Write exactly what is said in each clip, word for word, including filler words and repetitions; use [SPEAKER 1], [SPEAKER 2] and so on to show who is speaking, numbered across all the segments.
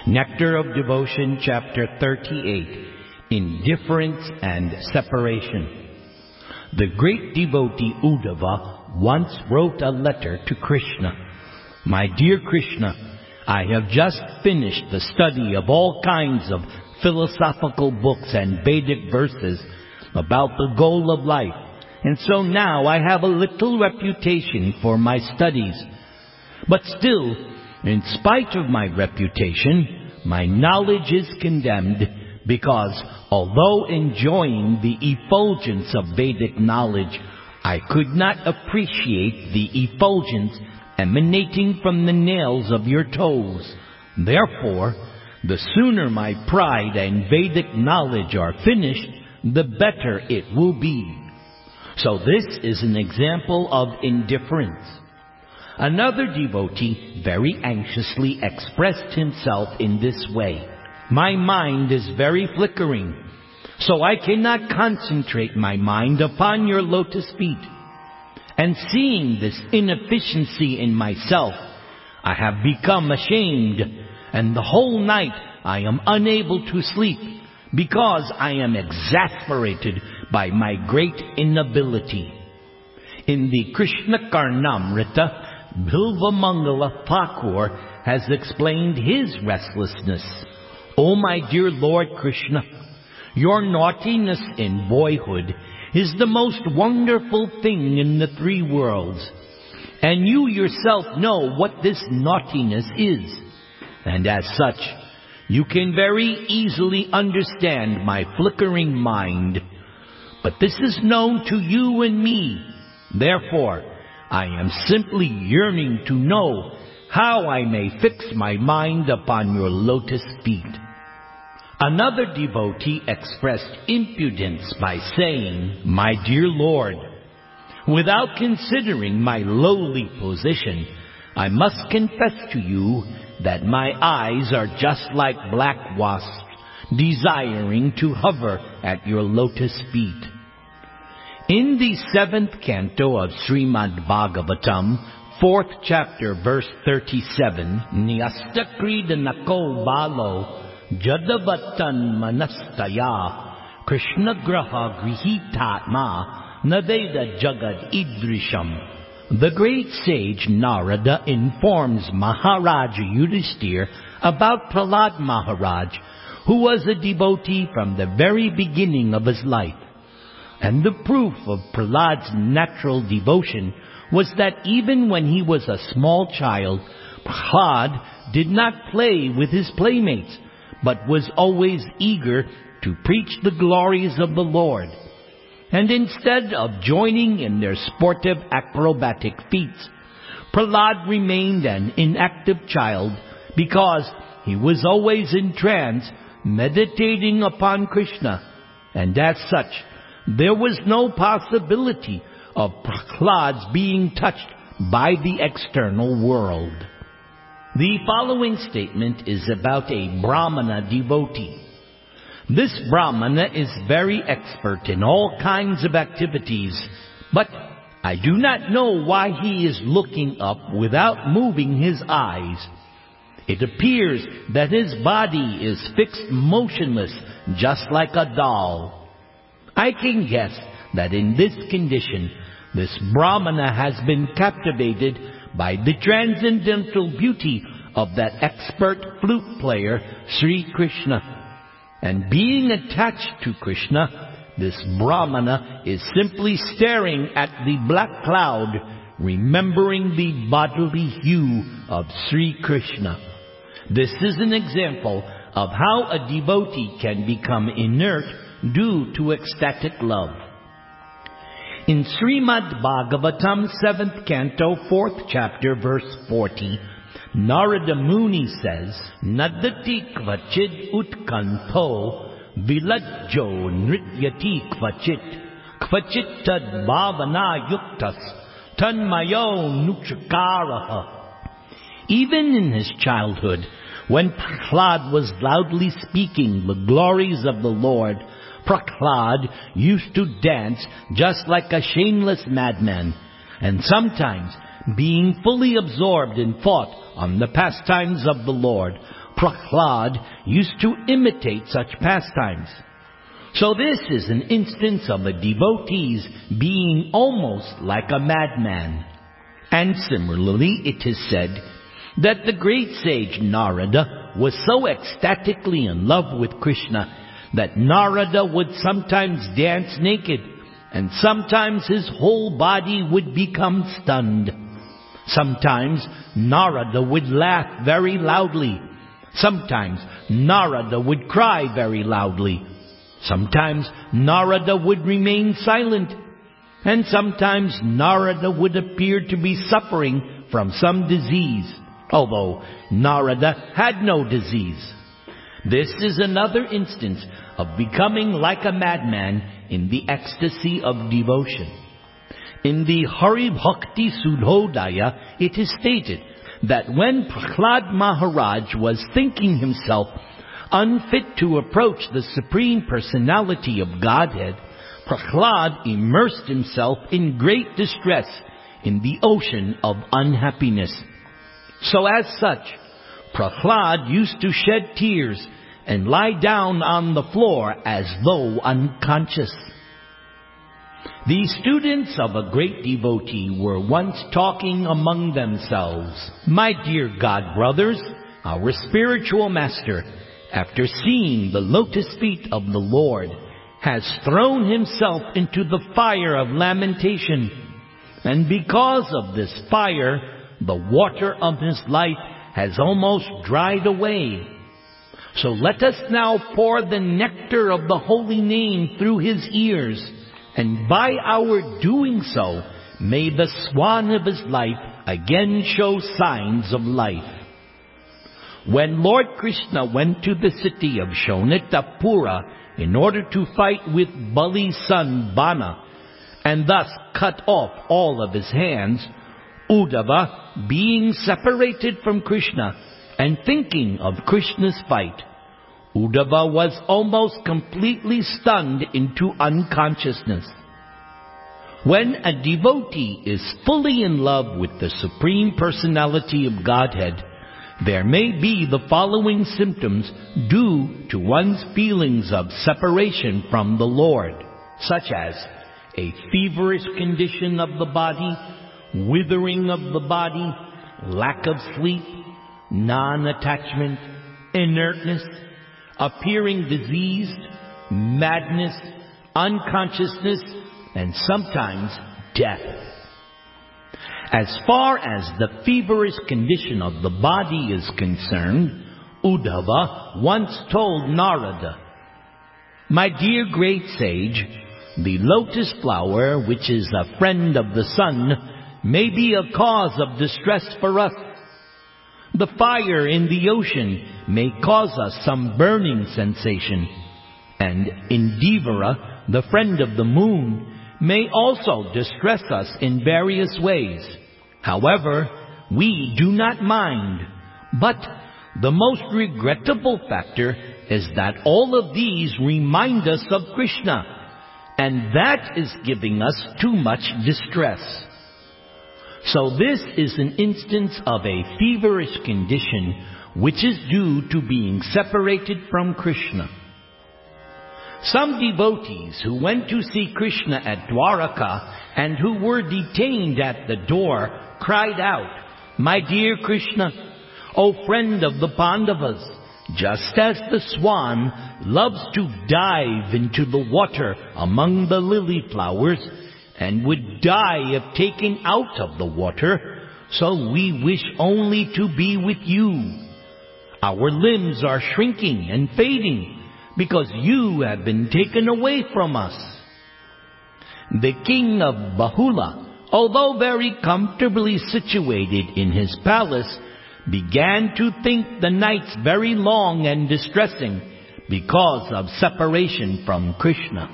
[SPEAKER 1] Nectar of Devotion, Chapter thirty-eight, Indifference and Separation. The great devotee Uddhava once wrote a letter to Krishna. My dear Krishna, I have just finished the study of all kinds of philosophical books and Vedic verses about the goal of life, and so now I have a little reputation for my studies. But still, in spite of my reputation, my knowledge is condemned, because although enjoying the effulgence of Vedic knowledge, I could not appreciate the effulgence emanating from the nails of your toes. Therefore, the sooner my pride and Vedic knowledge are finished, the better it will be. So this is an example of indifference. Another devotee very anxiously expressed himself in this way. My mind is very flickering, so I cannot concentrate my mind upon your lotus feet. And seeing this inefficiency in myself, I have become ashamed, and the whole night I am unable to sleep, because I am exasperated by my great inability. In the Krishna Karnamrita, Bilvamangala Thakur has explained his restlessness. O my dear Lord Krishna, your naughtiness in boyhood is the most wonderful thing in the three worlds, and you yourself know what this naughtiness is, and as such, you can very easily understand my flickering mind. But this is known to you and me. Therefore, I am simply yearning to know how I may fix my mind upon your lotus feet. Another devotee expressed impudence by saying, My dear Lord, without considering my lowly position, I must confess to you that my eyes are just like black wasps, desiring to hover at your lotus feet. In the seventh canto of Srimad Bhagavatam, fourth chapter, verse thirty-seven, Nyasta kridanako balo jadavatan manastaya Krishna graha grihitatma nadeda jagad idrisham. The great sage Narada informs Maharaja Yudhisthira about Prahlad Maharaj, who was a devotee from the very beginning of his life. And the proof of Prahlad's natural devotion was that even when he was a small child, Prahlad did not play with his playmates, but was always eager to preach the glories of the Lord. And instead of joining in their sportive acrobatic feats, Prahlad remained an inactive child because he was always in trance, meditating upon Krishna, and as such, there was no possibility of Prahlad's being touched by the external world. The following statement is about a Brahmana devotee. This Brahmana is very expert in all kinds of activities, but I do not know why he is looking up without moving his eyes. It appears that his body is fixed motionless, just like a doll. I can guess that in this condition, this Brahmana has been captivated by the transcendental beauty of that expert flute player, Sri Krishna. And being attached to Krishna, this Brahmana is simply staring at the black cloud, remembering the bodily hue of Sri Krishna. This is an example of how a devotee can become inert due to ecstatic love. In Srimad Bhagavatam, seventh canto, fourth chapter, verse forty, Narada Muni says, Nadati kvachid utkanto vilajjo nrityati kvachit kvachit tad bhavana yuktas tanmayo nukshakaraha. Even in his childhood, when Prahlad was loudly speaking the glories of the Lord, Prahlad used to dance just like a shameless madman, and sometimes, being fully absorbed in thought on the pastimes of the Lord, Prahlad used to imitate such pastimes. So this is an instance of a devotee's being almost like a madman. And similarly, it is said that the great sage Narada was so ecstatically in love with Krishna that Narada would sometimes dance naked, and sometimes his whole body would become stunned. Sometimes Narada would laugh very loudly. Sometimes Narada would cry very loudly. Sometimes Narada would remain silent. And sometimes Narada would appear to be suffering from some disease, although Narada had no disease. This is another instance of becoming like a madman in the ecstasy of devotion. In the Hari Bhakti Sudhodaya, it is stated that when Prahlad Maharaj was thinking himself unfit to approach the Supreme Personality of Godhead, Prahlad immersed himself in great distress in the ocean of unhappiness. So as such, Prahlad used to shed tears and lie down on the floor as though unconscious. The students of a great devotee were once talking among themselves. My dear God brothers, our spiritual master, after seeing the lotus feet of the Lord, has thrown himself into the fire of lamentation. And because of this fire, the water of his life has almost dried away. So let us now pour the nectar of the holy name through his ears, and by our doing so, may the swan of his life again show signs of life. When Lord Krishna went to the city of Shonitapura in order to fight with Bali's son Bana, and thus cut off all of his hands, Uddhava, being separated from Krishna and thinking of Krishna's fight, Uddhava was almost completely stunned into unconsciousness. When a devotee is fully in love with the Supreme Personality of Godhead, there may be the following symptoms due to one's feelings of separation from the Lord, such as a feverish condition of the body, withering of the body, lack of sleep, non-attachment, inertness, appearing diseased, madness, unconsciousness, and sometimes death. As far as the feverish condition of the body is concerned, Uddhava once told Narada, "My dear great sage, the lotus flower, which is a friend of the sun, may be a cause of distress for us. The fire in the ocean may cause us some burning sensation, and Indivara, the friend of the moon, may also distress us in various ways. However, we do not mind. But the most regrettable factor is that all of these remind us of Krishna, and that is giving us too much distress." So this is an instance of a feverish condition which is due to being separated from Krishna. Some devotees who went to see Krishna at Dwaraka and who were detained at the door cried out, "My dear Krishna, O friend of the Pandavas, just as the swan loves to dive into the water among the lily flowers and would die if taken out of the water, so we wish only to be with you. Our limbs are shrinking and fading because you have been taken away from us." The king of Bahula, although very comfortably situated in his palace, began to think the nights very long and distressing because of separation from Krishna.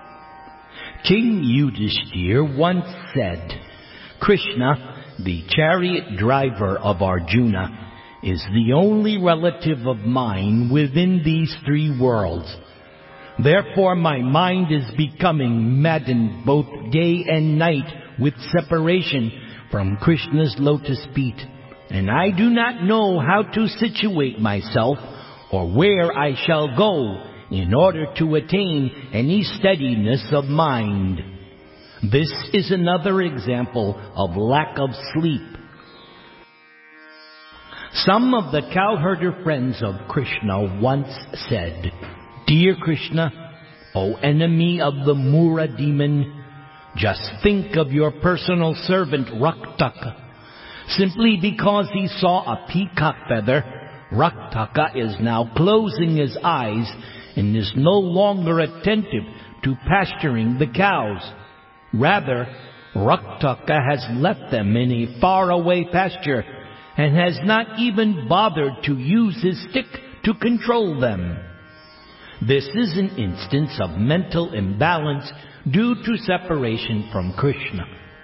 [SPEAKER 1] King Yudhishthir once said, "Krishna, the chariot driver of Arjuna, is the only relative of mine within these three worlds. Therefore my mind is becoming maddened both day and night with separation from Krishna's lotus feet, and I do not know how to situate myself or where I shall go in order to attain any steadiness of mind. This is another example of lack of sleep. Some of the cowherder friends of Krishna once said, "Dear Krishna, O enemy of the Mura demon, just think of your personal servant Raktaka. Simply because he saw a peacock feather, Raktaka is now closing his eyes and is no longer attentive to pasturing the cows. Rather, Raktaka has left them in a faraway pasture and has not even bothered to use his stick to control them." This is an instance of mental imbalance due to separation from Krishna.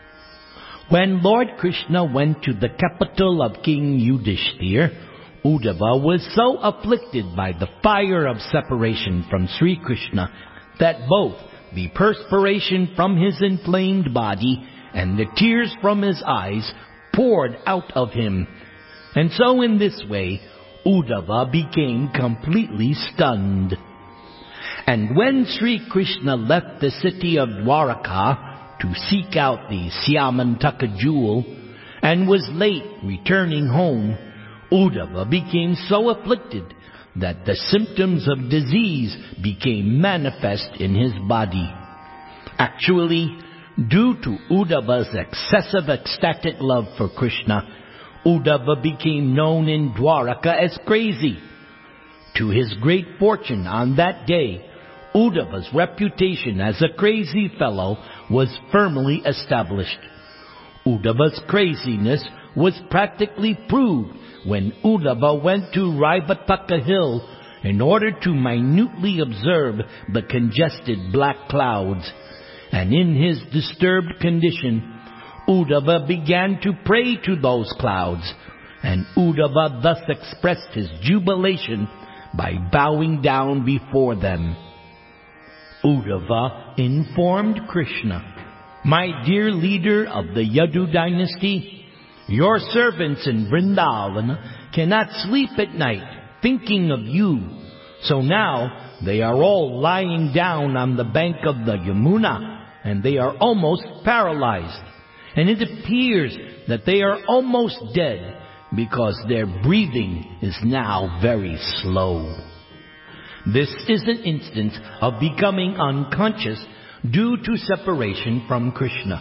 [SPEAKER 1] When Lord Krishna went to the capital of King Yudhishthir, Uddhava was so afflicted by the fire of separation from Sri Krishna that both the perspiration from his inflamed body and the tears from his eyes poured out of him. And so in this way, Uddhava became completely stunned. And when Sri Krishna left the city of Dwaraka to seek out the Syamantaka jewel and was late returning home, Uddhava became so afflicted that the symptoms of disease became manifest in his body. Actually, due to Uddhava's excessive ecstatic love for Krishna, Uddhava became known in Dwaraka as crazy. To his great fortune on that day, Uddhava's reputation as a crazy fellow was firmly established. Uddhava's craziness was practically proved when Uddhava went to Raivataka hill in order to minutely observe the congested black clouds. And in his disturbed condition, Uddhava began to pray to those clouds, and Uddhava thus expressed his jubilation by bowing down before them. Uddhava informed Krishna, "My dear leader of the Yadu dynasty, your servants in Vrindavan cannot sleep at night thinking of you. So now they are all lying down on the bank of the Yamuna, and they are almost paralyzed. And it appears that they are almost dead because their breathing is now very slow." This is an instance of becoming unconscious due to separation from Krishna.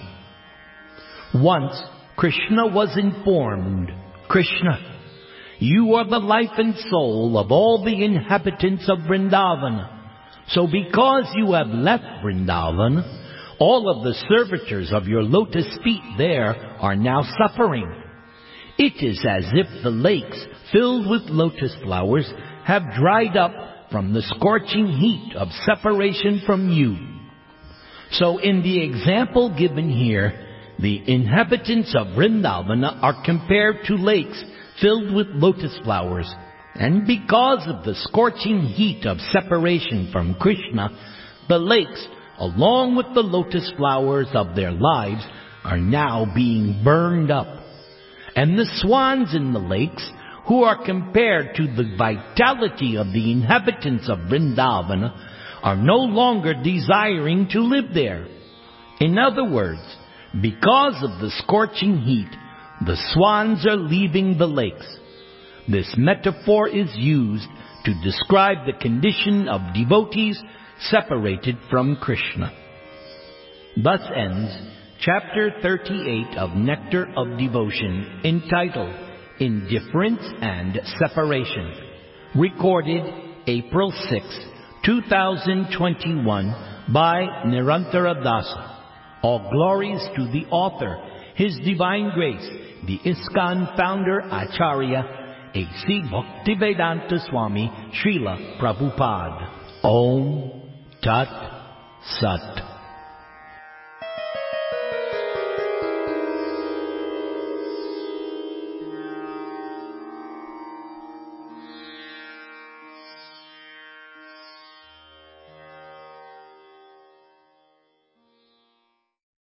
[SPEAKER 1] Once, Krishna was informed, "Krishna, you are the life and soul of all the inhabitants of Vrindavan. So because you have left Vrindavan, all of the servitors of your lotus feet there are now suffering. It is as if the lakes filled with lotus flowers have dried up from the scorching heat of separation from you." So in the example given here, the inhabitants of Vrindavan are compared to lakes filled with lotus flowers. And because of the scorching heat of separation from Krishna, the lakes, along with the lotus flowers of their lives, are now being burned up. And the swans in the lakes, who are compared to the vitality of the inhabitants of Vrindavan, are no longer desiring to live there. In other words, because of the scorching heat, the swans are leaving the lakes. This metaphor is used to describe the condition of devotees separated from Krishna. Thus ends chapter thirty-eight of Nectar of Devotion, entitled Indifference and Separation, recorded April sixth, two thousand twenty-one by Nirantara Dasa. All glories to the author, His Divine Grace, the ISKCON founder Acharya, A C Bhaktivedanta Swami Srila Prabhupada. Om Tat Sat.